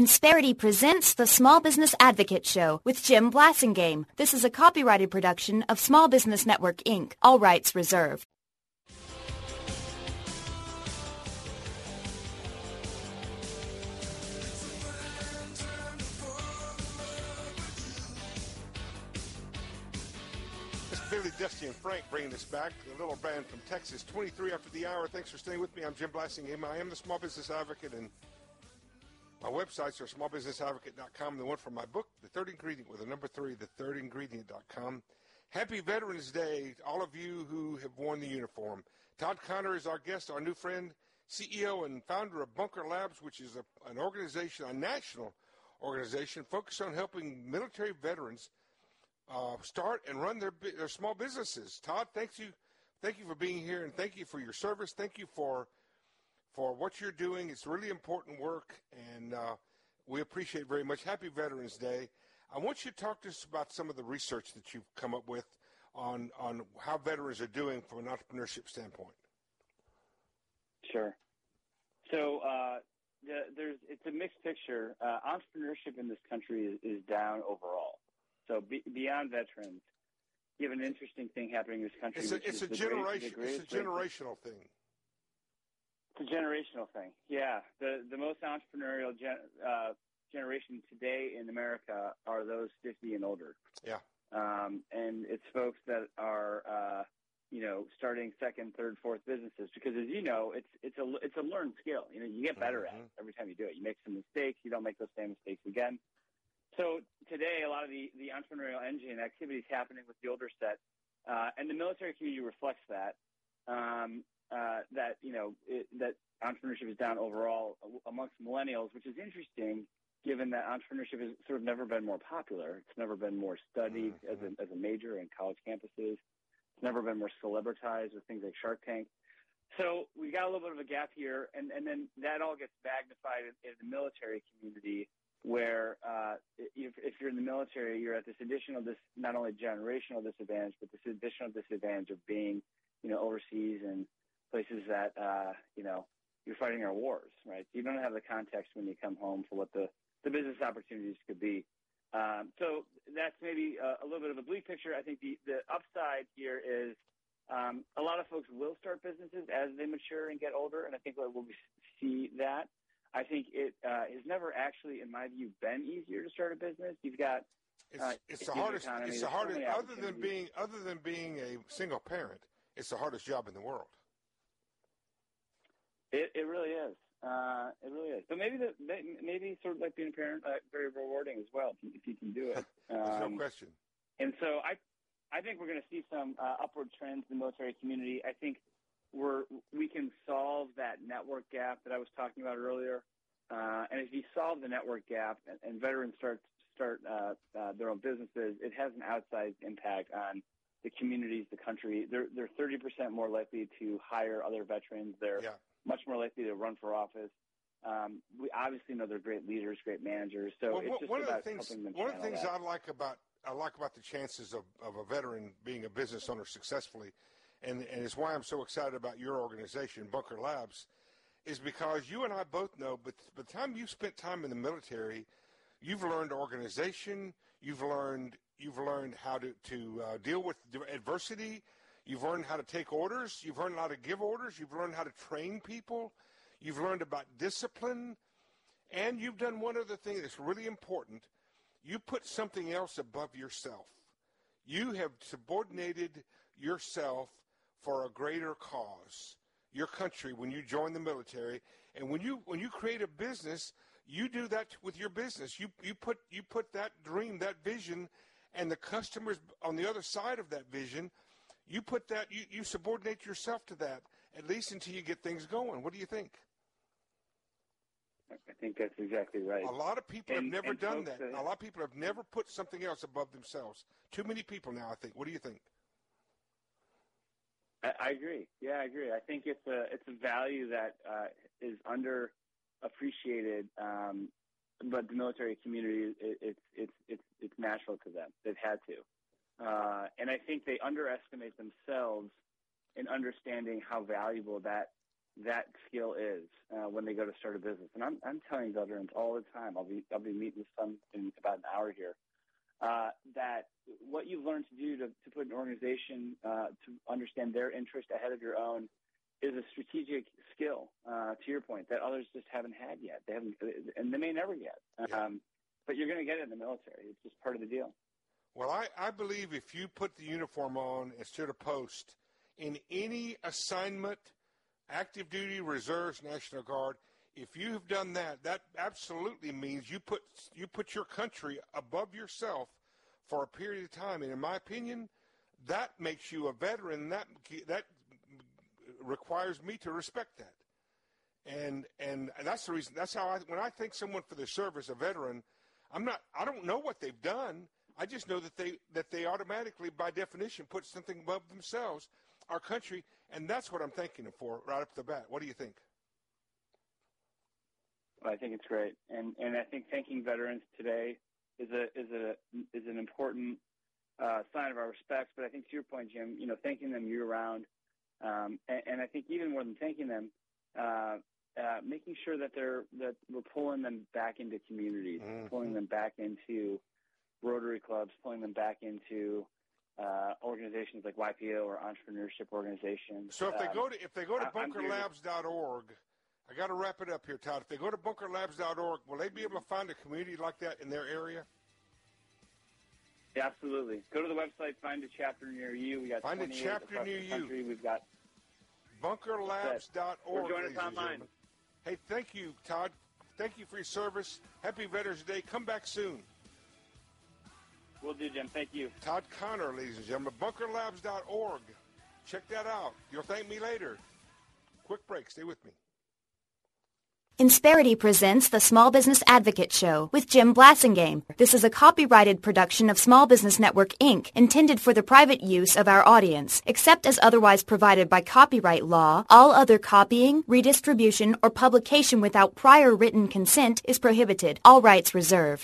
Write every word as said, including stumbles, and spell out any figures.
Insperity presents the Small Business Advocate Show with Jim Blasingame. This is a copyrighted production of Small Business Network, Incorporated. All rights reserved. It's Billy, Dusty, and Frank bringing us back. The little band from Texas, twenty-three after the hour. Thanks for staying with me. I'm Jim Blasingame. I am the Small Business Advocate, and my websites are small business advocate dot com. The one for my book, The Third Ingredient, with the number three, the third ingredient dot com. Happy Veterans Day, all of you who have worn the uniform. Todd Connor is our guest, our new friend, C E O and founder of Bunker Labs, which is a, an organization, a national organization focused on helping military veterans uh, start and run their, their small businesses. Todd, thank you, thank you for being here, and thank you for your service. Thank you for for what you're doing. It's really important work, and uh, we appreciate it very much. Happy Veterans Day. I want you to talk to us about some of the research that you've come up with on, on how veterans are doing from an entrepreneurship standpoint. Sure. So uh, the, there's it's a mixed picture. Uh, entrepreneurship in this country is, is down overall. So be, beyond veterans, you have an interesting thing happening in this country. It's a, which it's is a, the generation, great, the it's a generational thing. It's a generational thing. Yeah. The the most entrepreneurial gen, uh, generation today in America are those fifty and older. Yeah. Um, and it's folks that are, uh, you know, starting second, third, fourth businesses because, as you know, it's it's a it's a learned skill. You know, you get better mm-hmm. at it every time you do it. You make some mistakes. You don't make those same mistakes again. So today, a lot of the, the entrepreneurial engine activity is happening with the older set, uh, and the military community reflects that. Um, Uh, that you know it, that entrepreneurship is down overall amongst millennials, which is interesting, given that entrepreneurship has sort of never been more popular. It's never been more studied mm-hmm. as a as a major in college campuses. It's never been more celebritized with things like Shark Tank. So we got a little bit of a gap here, and, and then that all gets magnified in, in the military community, where uh, if, if you're in the military, you're at this additional this not only generational disadvantage, but this additional disadvantage of being you know overseas and places that, uh, you know, you're fighting our wars, right? You don't have the context when you come home for what the, the business opportunities could be. Um, so that's maybe a, a little bit of a bleak picture. I think the, the upside here is um, a lot of folks will start businesses as they mature and get older, and I think we'll see that. I think it uh, has never actually, in my view, been easier to start a business. You've got uh, it's, it's the hardest. Economy. It's the There's hardest. so other than being other than being a single parent, it's the hardest job in the world. It, it really is. Uh, it really is. But maybe the maybe sort of like being a parent, uh, very rewarding as well if you, if you can do it. Um, There's no question. And so I, I think we're going to see some uh, upward trends in the military community. I think we're we can solve that network gap that I was talking about earlier. Uh, and if you solve the network gap and, and veterans start start uh, uh, their own businesses, it has an outsized impact on the communities, the country. They're they're thirty percent more likely to hire other veterans. They're yeah. much more likely to run for office. Um, we obviously know they're great leaders, great managers. So well, it's just one about of the things, helping them. One of the things that. I like about I like about the chances of, of a veteran being a business owner successfully, and and it's why I'm so excited about your organization, Bunker Labs, is because you and I both know. But by the time you've spent time in the military, you've learned organization. You've learned you've learned how to to uh, deal with adversity. You've learned how to take orders. You've learned how to give orders. You've learned how to train people. You've learned about discipline. And you've done one other thing that's really important. You put something else above yourself. You have subordinated yourself for a greater cause, your country, when you join the military. And when you when you create a business, you do that with your business. You you put you put that dream, that vision, and the customers on the other side of that vision. You put that, you, you subordinate yourself to that, at least until you get things going. What do you think? I think that's exactly right. A lot of people and, have never done that. that. A lot of people have never put something else above themselves. Too many people now, I think. What do you think? I, I agree. Yeah, I agree. I think it's a it's a value that uh, is underappreciated, um, but the military community, it, it's it's it's it's natural to them. They've had to. Uh, and I think they underestimate themselves in understanding how valuable that that skill is uh, when they go to start a business. And I'm, I'm telling veterans all the time, I'll be, I'll be meeting with some in about an hour here, uh, that what you've learned to do to, to put an organization uh, to understand their interest ahead of your own is a strategic skill, uh, to your point, that others just haven't had yet. They haven't, and they may never get. Yeah. Um, but you're going to get it in the military. It's just part of the deal. Well, I, I believe if you put the uniform on and stood a post in any assignment, active duty, reserves, National Guard, if you have done that, that absolutely means you put you put your country above yourself for a period of time. And in my opinion, that makes you a veteran. That that requires me to respect that. And and that's the reason. That's how I when I thank someone for their service, a veteran, I'm not. I don't know what they've done. I just know that they that they automatically, by definition, put something above themselves, our country, and that's what I'm thanking them for right up the bat. What do you think? Well, I think it's great, and and I think thanking veterans today is a is a is an important uh, sign of our respect. But I think to your point, Jim, you know, thanking them year round, um, and, and I think even more than thanking them, uh, uh, making sure that they're that we're pulling them back into communities, mm-hmm. pulling them back into Rotary clubs, pulling them back into uh, organizations like Y P O or entrepreneurship organizations. So if they um, go to if they go to I, bunker labs dot org, I got to wrap it up here, Todd. If they go to bunker labs dot org, will they be able to find a community like that in their area? Yeah, absolutely. Go to the website, find a chapter near you. We got find a chapter near you. We've got bunker labs dot org. Or join us online. Hey, thank you, Todd. Thank you for your service. Happy Veterans Day. Come back soon. Will do, Jim. Thank you. Todd Connor, ladies and gentlemen, bunker labs dot org. Check that out. You'll thank me later. Quick break. Stay with me. Insperity presents the Small Business Advocate Show with Jim Blasingame. This is a copyrighted production of Small Business Network, Incorporated, intended for the private use of our audience. Except as otherwise provided by copyright law, all other copying, redistribution, or publication without prior written consent is prohibited. All rights reserved.